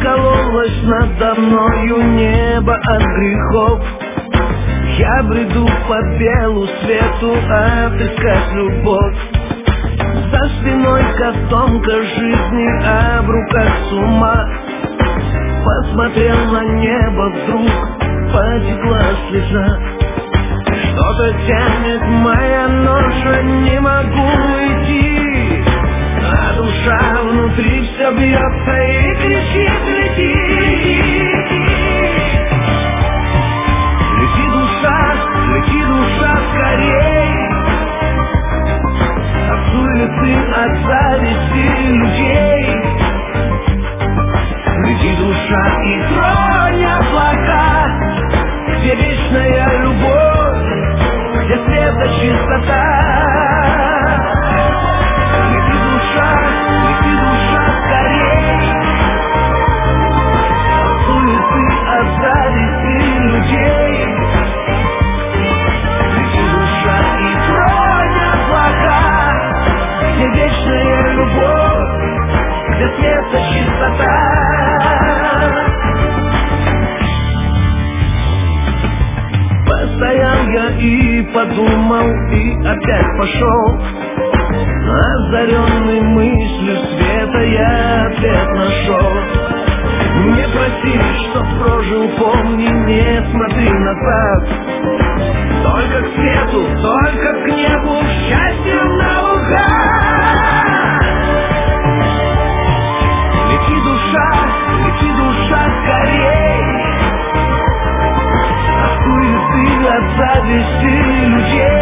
раскололось надо мною небо от грехов. Я бреду по белу свету отыскать любовь. За спиной котомка жизни, а в руках сума. Посмотрел на небо, вдруг потекла слеза. Что-то тянет моя ноша, не могу уйти, а душа внутри все бьется и кричит: лети. Лети, душа, скорей, от суеты, от зависти людей. Лети, душа, и тронь облака, где вечная любовь, где свет и чистота. Лети, душа, скорей, от суеты, от зависти людей. Лети, душа, и тронь облака, где вечная любовь, где свет и чистота. Постоял я и подумал, и опять пошел. Озаренный мыслью света я ответ нашел. Не проси, что прожил, помни, не смотри назад. Только к свету, только к небу, счастьем наука. Лети, душа, скорей, от суеты, от зависти людей.